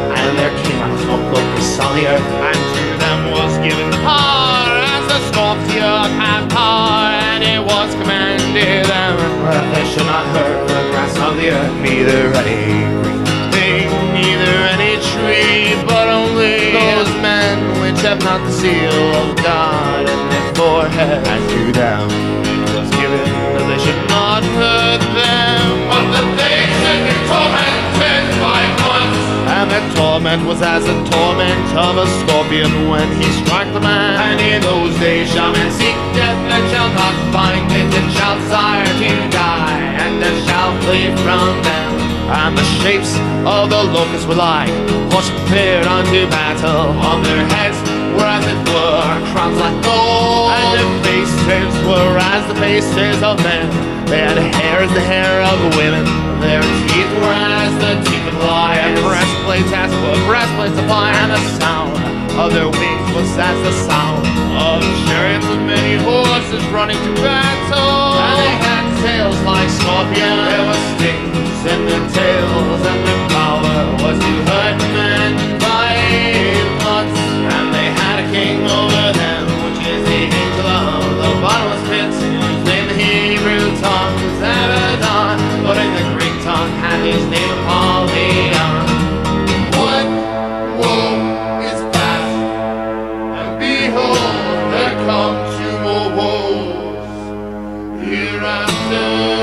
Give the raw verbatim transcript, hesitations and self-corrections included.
and their king was no locust on the earth. And to them was given the power as the scorpion had power, and it was commanded them that they should not hurt the grass of the earth, neither any green thing, neither any tree, but only those men which have not the seal of God in their forehead. and to them Was given that they should not hurt them, but that they should be tormented five months. And their torment was as the torment of a scorpion when he strike the man. And in those days shall men seek death and shall not find it, and shall desire to die, and then shall flee from them. And the shapes of the locusts were like horses prepared unto battle. On their heads were as it were crowns like gold, and their faces were as the faces of men. They had hair as the hair of women, their teeth were as the teeth of lions, and breastplates as were breastplates of iron. And the sound of their wings was as the sound of chariots with many horses running to battle. And they had tails like scorpions, there were stings in their tails, and their power was to hurt men by months. And they had a king over them, which is the angel of the bottomless pit, whose name in the Hebrew tongue was Abaddon, but in the Greek tongue had his name Apollyon. What woe is past, and behold, there come two more woes hereafter.